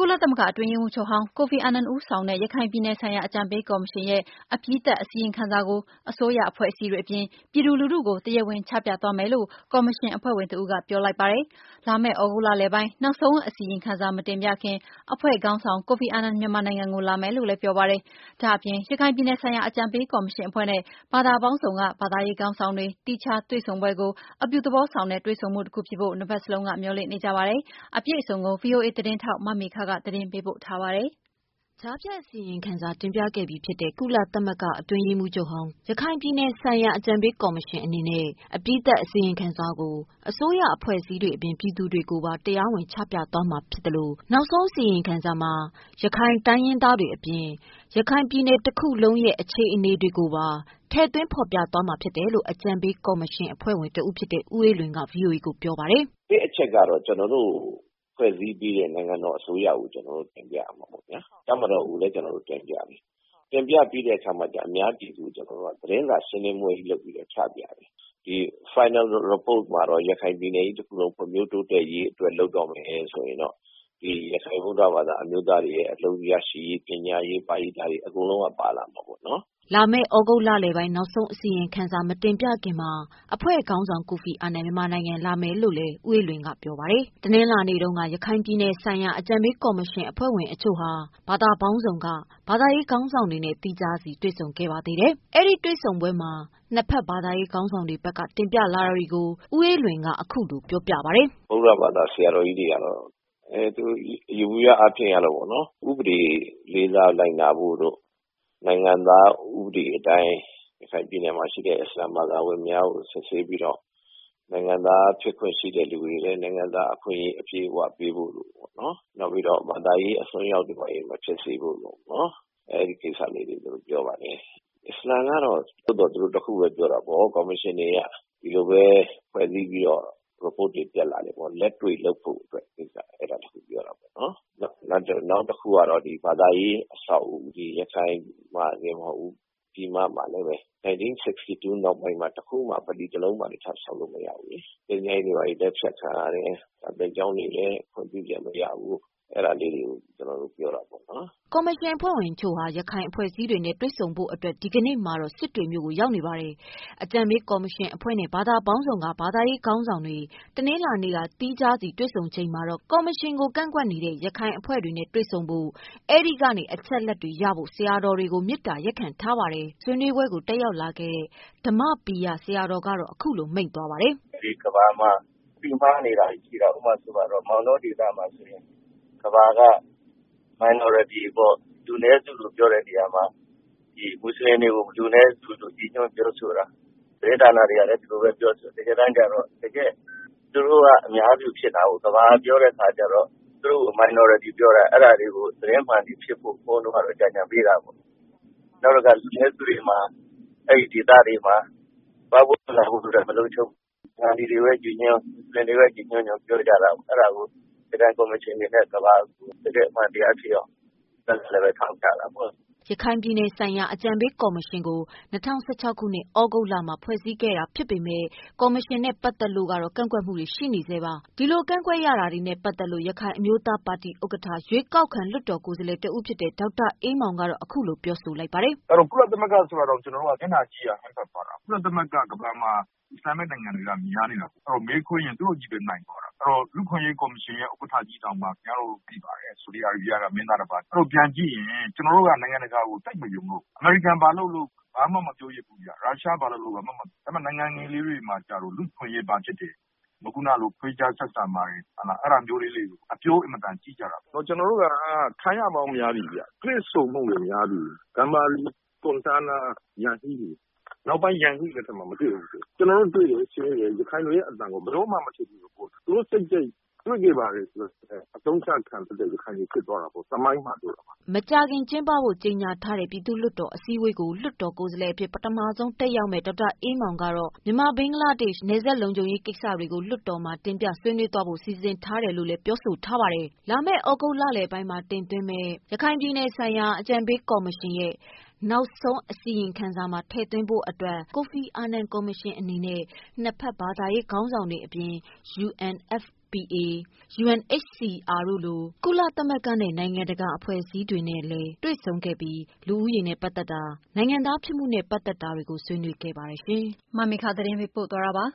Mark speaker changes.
Speaker 1: ကုလသမဂ္ဂအတွင်းရေးမှူးချုပ်ဟောင်း ကိုဖီအာနန်ဦးဆောင်တဲ့ ရခိုင်ပြည်နယ်ဆိုင်ရာအကြံပေးကော်မရှင်ရဲ့အပြီးသတ်အစီရင်ခံစာကို အစိုးရအဖွဲ့အစည်းတွေအပြင် ပြည်သူလူထုကို တရားဝင်ချပြသွားမယ်လို့ ကော်မရှင်အဖွဲ့ဝင်တဦးကပြောလိုက်ပါတယ်။ လာမယ့်သြဂုတ်လလယ်ပိုင်း နောက်ဆုံးအစီရင်ခံစာမတင်ပြခင် အဖွဲ့ခေါင်းဆောင် ကိုဖီအာနန်မြန်မာနိုင်ငံကိုလာမယ်လို့လည်းပြောပါတယ်။ ဒါ့အပြင် ရခိုင်ပြည်နယ်ဆိုင်ရာအကြံပေးကော်မရှင်အဖွဲ့နဲ့ ဘာသာပေါင်းစုံက ဘာသာရေးခေါင်းဆောင်တွေ သီးခြားတွေ့ဆုံပွဲကို အပြုသဘောဆောင်တဲ့တွေ့ဆုံမှုတခုဖြစ်ဖို့ နှစ်ဘက်စလုံးကမျှော်လင့်နေကြပါတယ်။ အပြည့်အစုံကို ဗွီအိုအေသတင်းထောက်မမေခကသတင်းပေးပို့ထားပါတယ်။
Speaker 2: ကြားဖြတ်အစီရင်ခံစာတင်ပြခဲ့ပြီးဖြစ်တဲ့ ကုလသမဂ္ဂအတွင်းရေးမှူးချုပ်ဟောင်း ရခိုင်ပြည်နယ်ဆိုင်ရာအကြံပေးကော်မရှင်အနေနဲ့ အပြီးသတ်အစီရင်ခံစာကို အစိုးရအဖွဲ့အစည်းတွေအပြင် ပြည်သူတွေကိုပါ တရားဝင်ချပြသွားမှာဖြစ်သလို နောက်ဆုံးအစီရင်ခံစာမှာ ရခိုင်တိုင်းရင်းသားတွေအပြင် ရခိုင်ပြည်နယ်တခုလုံးရဲ့အခြေအနေတွေကိုပါ ထည့်သွင်းဖော်ပြသွားမှာဖြစ်တယ်လို့ အကြံပေးကော်မရှင်အဖွဲ့ဝင်တဦးဖြစ်တဲ့ ဦးအေးလွင်က VOA ကိုပြောပါတယ်
Speaker 3: ။ တစ်အချက်ကတော့ ကျနော်တို့ဖွဲ့စည်းပြီးတဲ့နိုင်ငံတော်အစိုးရကို ကျနော်တို့တင်ပြရမှာပေါ့ဗျာ။ တပ်မတော်ကိုလည်း ကျနော်တို့တင်ပြတယ်။ တင်ပြပြီးတဲ့အခါမှာအများပြည်သူကိုကျနော်တို့ကသတင်းစာရှင်းလင်းပွဲကြီးလုပ်ပြီးတော့ချပြတယ်။ ဒီ Final Report မှာတော့ ရခိုင်ပြည်နယ်ကြီးတခုလုံးဖွံ့ဖြိုးတိုးတက်ရေးအတွက်လုပ်တော့မယ်ဆိုရင်တော့ ဒီရခိုင်ဗုဒ္ဓဘာသာအမျိုးသားတွေရဲ့အလုပ်ရရှိရေး၊ ပညာရေး၊ ဘာသာရေးဒါတွေအကုန်လုံးကပါလာမှာပေါ့နော်
Speaker 2: ။ လာမယ့်သြဂုတ်လလယ်ပိုင်း နောက်ဆုံးအစီရင်ခံစာမတင်ပြခင်မှာ အဖွဲ့ခေါင်းဆောင်ကိုဖီအာနန်မြန်မာနိုင်ငံလာမယ်လို့လည်း ဦးအေးလွင်ကပြောပါတယ်။ တနင်္လာနေ့တုန်းက ရခိုင်ပြည်နယ်ဆိုင်ရာအကြံပေးကော်မရှင်အဖွဲ့ဝင်အချို့ဟာ ဘာသာပေါင်းစုံက ဘာသာရေးခေါင်းဆောင်တွေနဲ့ သီးခြားစီတွေ့ဆုံခဲ့ပါသေးတယ်။ အဲဒီတွေ့ဆုံပွဲမှာ နှစ်ဘက်ဘာသာရေးခေါင်းဆောင်တွေဘက်က တင်ပြလာတာတွေကို ဦးအေးလွင်ကအခုလိုပြောပြပါတယ်
Speaker 3: ။ ဗုဒ္ဓဘာသာဆရာတော်ကြီးတွေကတော့ သူယေဘုယျအားဖြင့်ကတော့ပေါ့နော် ဥပဒေလေးစားလိုက်နာဖို့တို့ နိုင်ငံသားဥပဒေအတိုင်းရခိုင်ပြည်နယ်မှာရှိတဲ့အစ္စလာမ်ဘာသာဝင်များကိုစစ်ဆေးပြီးတော့ နိုင်ငံသားဖြစ်ခွင့်ရှိတဲ့လူတွေလည်းနိုင်ငံသားအခွင့်အရေးအပြည့်အဝပေးဖို့တို့ပေါ့နော်။ နောက်ပြီးတော့ဘာသာရေးအစွန်းရောက်တွေမဖြစ်စေဖို့တို့နော် အဲဒီကိစ္စလေးတွေသူတို့ပြောပါတယ်။ အစ္စလာမ်ကတော့သူတို့တခုပဲပြောတာပေါ့ကော်မရှင်တွေကဒီလိုပဲဖွဲ့စည်းပြီးတော့ report တွေတက်လာတယ်ပေါ့လက်တွေ့လုပ်ဖို့အတွက်ကိစ္စအဲဒါတခုပြောတာပေါ့နော်။ နောက်တခုကတော့ဒီဘာသာရေးအဆောက်အဦဒီရခိုင်မှာတင်မဟုတ်ဘူးပြည်မမှာလည်းပဲ1962နောက်ပိုင်းမှာတခုမှဗလီတစ်လုံးမှထပ်ဆောက်လို့မရဘူးလေ။သင်္ချိုင်းတွေဘာတွေလည်းဖျက်ခံရတယ်။စာသင်ကျောင်းတွေလည်းခွင့်ပြုချက်မရဘူး။အဲဒါလေးတွေကိုကျနော်တို့ပြောတာပေါ့နော်
Speaker 2: ။ကော်မရှင်အဖွဲ့ဝင်အချို့ဟာ ရခိုင်အဖွဲ့အစည်းတွေနဲ့တွေ့ဆုံဖို့အတွက် ဒီကနေ့မှာတော့ စစ်တွေမြို့ကိုရောက်နေပါတယ်။ အကြံပေးကော်မရှင်အဖွဲ့နဲ့ ဘာသာပေါင်းစုံက ဘာသာရေးခေါင်းဆောင်တွေ တနင်္လာနေ့က သီးခြားစီတွေ့ဆုံချိန်မှာတော့ ကော်မရှင်ကိုကန့်ကွက်နေတဲ့ ရခိုင်အဖွဲ့တွေနဲ့တွေ့ဆုံဖို့ အဲဒီကနေ အချက်အလက်တွေရဖို့ ဆရာတော်တွေကို မေတ္တာရပ်ခံထားပါတယ်။ ဆွေးနွေးပွဲကိုတက်ရောက်လာခဲ့တဲ့ ဓမ္မပီယဆရာတော်ကတော့အခုလိုမိန့်သွားပါတယ်
Speaker 4: ။ ဒီကမ္ဘာမှာပင်ပန်းနေတာရှိတာဥပမာဆိုပါတော့မောင်တောဒေသမှာဆိုရင်ကမ္ဘာက minority ပေါ့လူနည်းစုလို့ပြောတဲ့နေရာမှာဒီမွတ်စလင်တွေကိုလူနည်းစုလို့ဒီညွှန်းပြောဆိုတာသတင်းဌာနတွေကလည်းဒီလိုပဲပြောဆိုတကယ်တမ်းကျတော့တကယ်သူတို့ကအများစုဖြစ်တာကိုကမ္ဘာပြောတဲ့အခါကျတော့သူတို့ minority ပြောတာအဲ့ဒါတွေကိုသတင်းမှန်တွေဖြစ်ဖို့ဘုန်းတော်ကတော့ကြံကြံပေးတာပေါ့နောက်တစ်ခါလူနည်းစုတွေမှာအဲ့ဒီဒေသတွေမှာဘာလို့လာဖို့ဆိုတာမလုံးချုံငါဒီတွေပဲညီညွတ်မွတ်စလင်တွေပဲညီညွတ်ပြောကြတာအဲ့ဒါကိုဒီတိုင်းကော်မရှင်တွေနဲ့ကမ္ဘာကိုတကယ်အမှန်တရားဖြစ်အောင်လည်းပဲထောက်ပြတာပေါ့
Speaker 2: ရခိုင်ပြည်နယ်ဆိုင်ရာအကြံပေးကော်မရှင်ကို 2016 ခုနှစ် သြဂုတ်လမှာ ဖွဲ့စည်းခဲ့တာဖြစ်ပေမဲ့ ကော်မရှင်နဲ့ပတ်သက်လို့ကတော့ ကန့်ကွက်မှုတွေရှိနေဆဲပါ။ ဒီလိုကန့်ကွက်ရတာတွေနဲ့ပတ်သက်လို့ ရခိုင်အမျိုးသားပါတီဥက္ကဋ္ဌ ရွေးကောက်ခံလွှတ်တော်ကိုယ်စားလှယ်တဦးဖြစ်တဲ့ ဒေါက်တာအေးမောင်ကတော့အခုလိုပြောဆိုလိုက်ပါတယ်
Speaker 5: ။ကုလသမဂ္ဂဆိုတာတော့ကျနော်တို့ကမျက်နှာကြည့်ရတာကုလသမဂ္ဂကမ္ဘာမှာအစ္စလာမ်နိုင်ငံတွေကများနေတာပေါ့မေးခွန်းရင်သူတို့ကြီးပဲနိုင်သွားတာလူ့ခွင့်ရေးကော်မရှင်ရဲ့ဥက္ကဋ္ဌကြီးတောင်မှခင်ဗျားတို့သိပါတယ်ဆော်ဒီအာရေးဗျကမင်းသားတစ်ပါးပြန်ကြည့်ရင်ကျနော်တို့ကနိုင်ငံတကာကိုသိပ်မယုံလို့အမေရိကန်ဘာလုပ်ဘာမှမပြောရဘူးဗျရုရှားဘာလုပ်ဘာမှမဒါပေမဲ့နိုင်ငံငယ်လေးတွေမှာကြတော့လူ့ခွင့်ရေးဘာဖြစ်တယ်ခုနလိုခွဲခြားဆက်ဆံပါတယ်အဲ့ဒါမျိုးလေးတွေကိုအပြောအင်မတန်ကြီးကြတာကျနော်တို့ကခံရပေါင်းများပြီဗျတွေ့ဆုံမှုတွေများပြီဂမ်ဘာရီကွန်ဆာနာယန်ဟီးနောက်ပိုင်းယန်ဟီးလက်ထက်မှာမတွေ့ဘူးကျနော်တို့တွေ့တယ်ရှင်းတယ်ရခိုင်တွေရဲ့အတန်ကိုဘယ်တော့မှမဖြစ်ဘူးလို့သူတို့စိတ်ကြိတ်တွေ့ခဲ့ပါတယ်ဆိုအသုံးချခံတဲ့ရခိုင်တွေဖြစ်သွားတာပေါ့သမိုင်းမှာတွေ့တာပါ
Speaker 2: မကြာခင်ကျင်းပဖို့ကြေညာထားတဲ့ပြည်သူ့လွှတ်တော်အစည်းအဝေးကိုလွှတ်တော်ကိုယ်စားလှယ်အဖြစ်ပထမဆုံးတက်ရောက်မယ့်ဒေါက်တာအေးမောင်ကတော့မြန်မာဘင်္ဂလားဒေ့ရှ်နယ်စပ်လုံခြုံရေးကိစ္စတွေကိုလွှတ်တော်မှာတင်ပြဆွေးနွေးသွားဖို့စီစဉ်ထားတယ်လို့လည်းပြောဆိုထားပါတယ်။လာမယ့်သြဂုတ်လလယ်ပိုင်းမှာတင်သွင်းမယ့်ရခိုင်ပြည်နယ်ဆိုင်ရာအကြံပေးကော်မရှင်ရဲ့နောက်ဆုံးအစီရင်ခံစာမှာထည့်သွင်းဖို့အတွက်ကိုဖီအာနန်ကော်မရှင်အနေနဲ့နှစ်ဘက်ဘာသာရေးခေါင်းဆောင်တွေအပြင် UNFPA, UNHCR တို့လို ကုလသမဂ္ဂနဲ့ နိုင်ငံတကာအဖွဲ့အစည်းတွေနဲ့လည်းတွေ့ဆုံခဲ့ပြီး လူဦးရေနဲ့ပတ်သက်တာ နိုင်ငံသားဖြစ်မှုနဲ့ပတ်သက်တာတွေကို ဆွေးနွေးခဲ့ပါတယ်ရှင်။
Speaker 1: မမေခ သတင်းပေးပို့ထားတာပါ